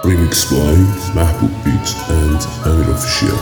Remix by Mahbub Beats and Amir Official.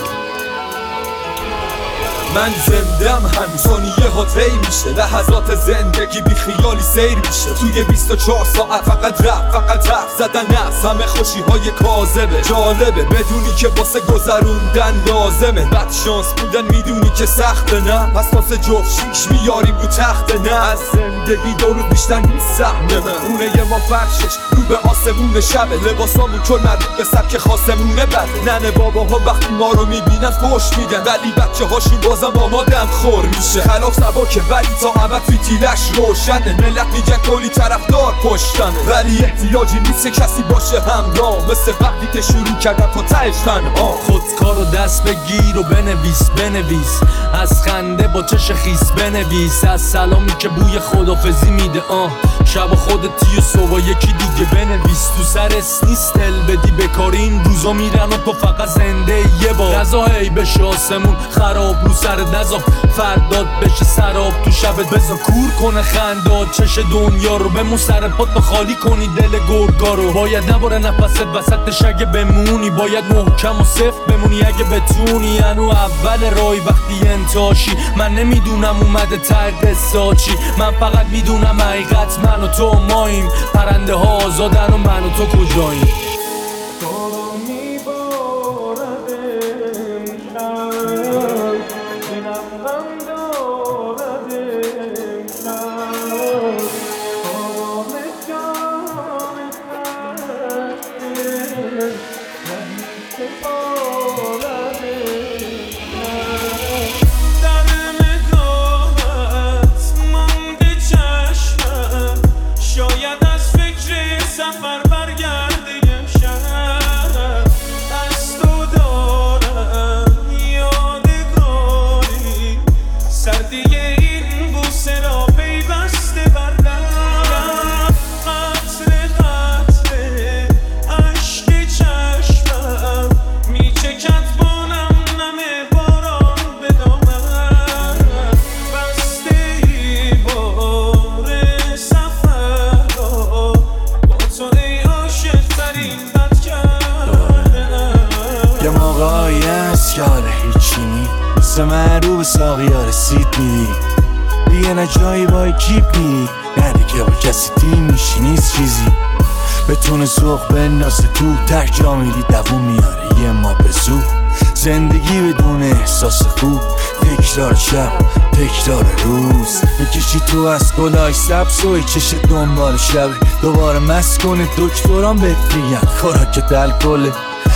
من زندم هم ثانیه ها طی میشه، لحظات زندگی بی خیالی سیر میشه. توی 24 ساعت فقط رفت زدن است، همه خوشی های کاذبه. جالبه بدونی که واسه گذروندن لازمه، بد شانس بودن میدونی که سخته نه، پس واسه جفت شیش میاریم رو تخته نه. از زندگی دو روز بیشتر نیست سهمه من، خونه ما فرشش رو به آسمون شبه، لباسامون چون مربوط به سبک خاصمونه بده. ننه باباها وقتی ما رو میبینن فوش میدن، ولی بچه هاشون بازم آمادن خور میشه. خلاف سباکه ولی تا ابد فیتیلش روشنه، ملت میگن کلی طرفدار پشتمه، ولی احتیاجی نیست کسی باشه همراه، مثل وقتی که شروع کردم تا تهش تنها. خودکارو دست بگیر و بنویس از خنده با چش خیس بنویس، از سلامی که بوی خدافزی میده شب خودتی و صبح یکی دیگه بنویس. تو سر نیست دل بدی بکاری، این روزا میرن و تو فقط زنده یه بار. غذا هی بشه آسمون خراب رو سر نزا، فرداد بشه سراب تو شبت بزا کور کنه خنداد چش دنیا رو. بمون سر پات تا خالی کنی دل گرگا رو. باید نباره نفست وسطش اگه بمونی، باید محکم و صفت بمونی اگه بتونی. انو اول رای وقتی انتاشی، من نمیدونم اومده ترد ساچی، من فقط میدونم حقیقت من و تو ماییم. پرنده ها آزادن و من و تو کجاییم. هیچینی مثل من رو به ساقیا رسید میدی دیگه، نه جایی با اکیپ میری، نه دیگه با کسی تیم میشی نیست چیزی. بتونه سوخ بندازه تو تک جا میری دوون میاره یه ما به زود. زندگی بدون احساس خوب، تکرار شب تکرار روز. میکشی تو از گلای سبز و چش دنبال شب، دوباره مست کنه دکتران بهت میگن خوراکت الکله.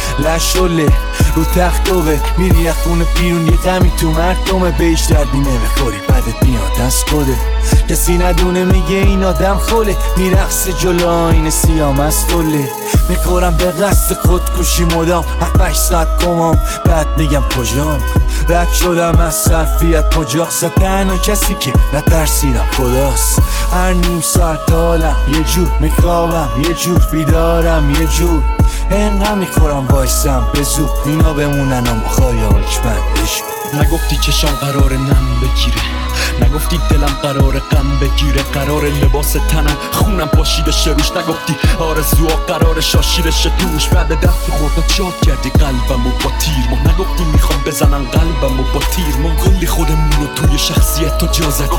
لشله رو تخت دوه میری از خونه بیرون، یه غمی تو مردمه بهش دردی نمیخوری، بدت میاد از خوده. کسی ندونه میگه این آدم خوله، میرقصه جلو آینه سیاه مستوله. میخورم به قصد خودکشی مدام 7-8 ساعت کمام، بعد میگم کجام. رد شدم از صرفیت مجاست، تنها کسی که نترسیدم خداست. هر نیم ساعت حالم یه جور، میخوابم یه جور، بیدارم یه جور. اینقدر میخورم وایسم به زود، اینا بمونن و مخوای حکمندش. نگفتی چشام قرار نم بگیره، نگفتی دلم قرار غم بگیره، قرار لباس تنم خونم پاشیده روش. نگفتی آرزوها قرار شاشیرش دوش، بعد دست خورده شاد کردی قلبمو با تیر. ما نگفتی میخوام بزنن قلبمو با تیر، ما کلی خودمون رو توی شخصیت تو جا زدی.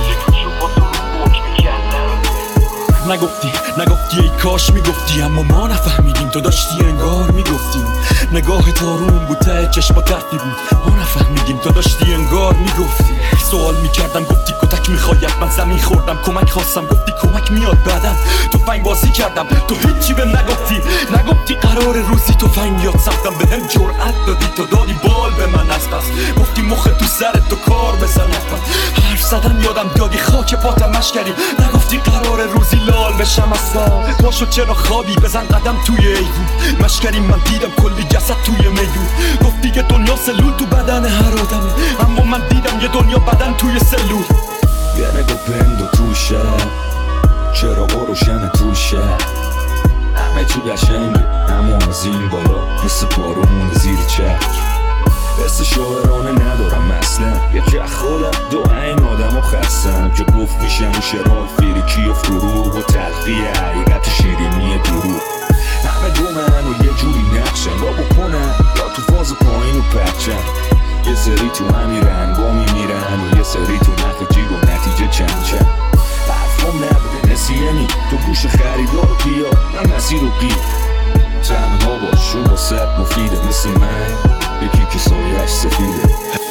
نگفتی ای کاش میگفتی، اما ما نفهمیدیم تو داشتی انگار میگفتیم. نگاه تارون بود ته چشما ترتی بود، ما نفهمیدیم تو داشتی انگار میگفتی. سوال میکردم گفتی کتک میخواید، من زمین خوردم کمک خواستم گفتی کمک میاد بعدم. تفنگ بازی کردم تو هیچی بهم نگفتی قرار روزی تفنگ میاد سمتم، بهم جرأت دادی تو دادی بال به من از پس. گفتی مخ تو سرت تو کار بزن حرف زدن یادم دادی خاک پاتم مشکری. نگفتی قرار روزی لال بشم اصلا، پاشو چرا خوابی بزن قدم توی ایوون. مشکری من دیدم کلی جسد توی میدون، گفتی که دنیا سلول تو بدن هر آدمه، اما من دیدم یه دنیا بدن توی سلول. یه نگاه بند و توشه، چرا روشن توشه، همه چی قشنگه اما از این بالا مثل بارون زیر چتر. حس شاعرانه ندارم اصلا، یکی از خودم دو این آدم و خستم که گفت میشم شرال فریکی و فروغ و تلخی حقیقت شیرینی دروغ. همه دومن و یه جوری نقشن یا بکنن یا تو فاز پایین و پرچن یه سری تو همین رنگا میمیرن و یه سری تو نخ جیب و نتیجه چند چند حرفم نبوده نسیمی تو گوش خریدار و بیا من مسیر رو گیر تنها باش و واسه مفیده مثل من یکی که سایش سفیده